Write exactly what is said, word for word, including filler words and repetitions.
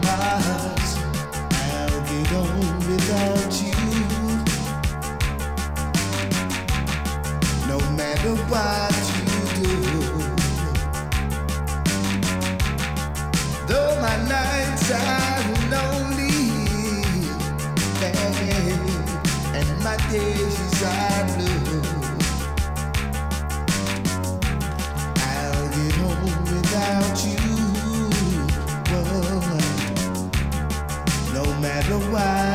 'cause I'll get on without you. No matter what you do, though my nights are lonely and my days are blue, I'll get home without you. Whoa. No matter what